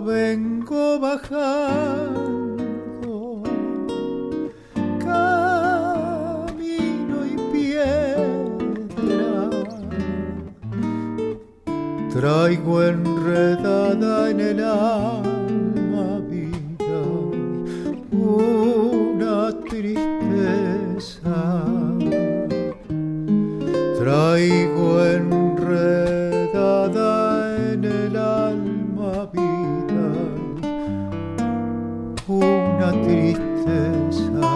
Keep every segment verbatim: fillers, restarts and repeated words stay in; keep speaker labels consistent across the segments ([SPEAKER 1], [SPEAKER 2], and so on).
[SPEAKER 1] vengo bajando, camino y piedra, traigo enredada en el alma vida una tristeza, traigo enredada en el alma vida una tristeza.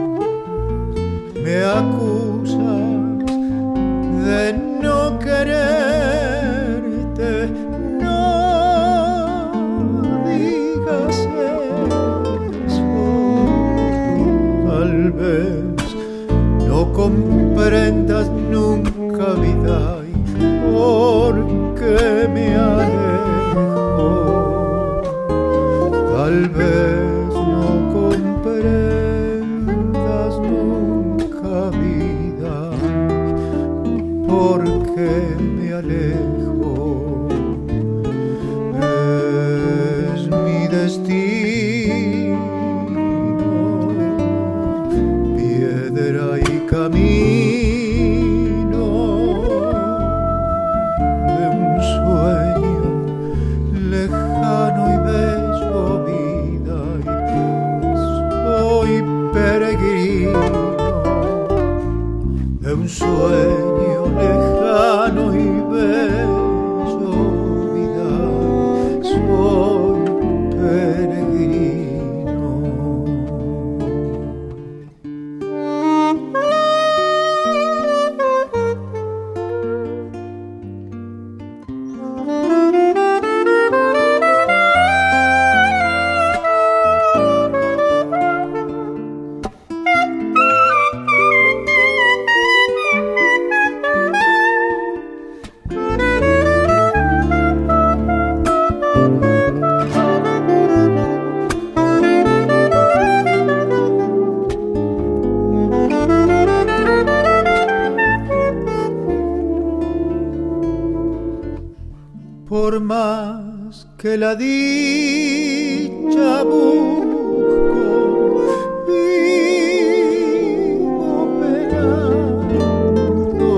[SPEAKER 1] Me acusas de no quererte, no digas eso. Tal vez no comprendas nunca vida porque me alejo. Tal vez no comprendas nunca vida porque me alejo. Es mi destino, piedra y camino de un sueño lejano y bello vida, y soy peregrino de un sueño lejano y bello vida, soy peregrino. Por más que la dicha busco, vivo penando,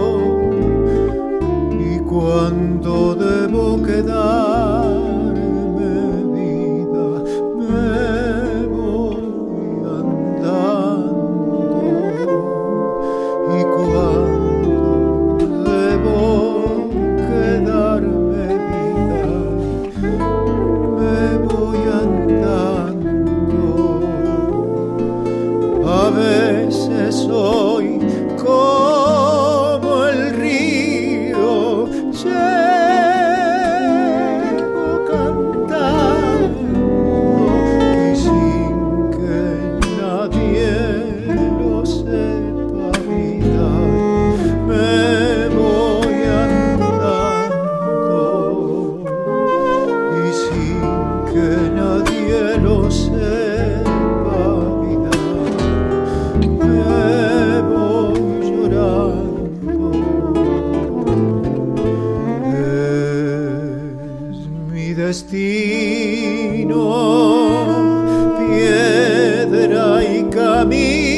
[SPEAKER 1] y cuando debo quedarme vida, me voy andando, y cuando debo quedarme me voy andando. A veces soy como el río, llego cantando y sin que nadie lo sepa vida, me voy andando y sin que nadie lo sepa vida, me voy llorando. Es mi destino, piedra y camino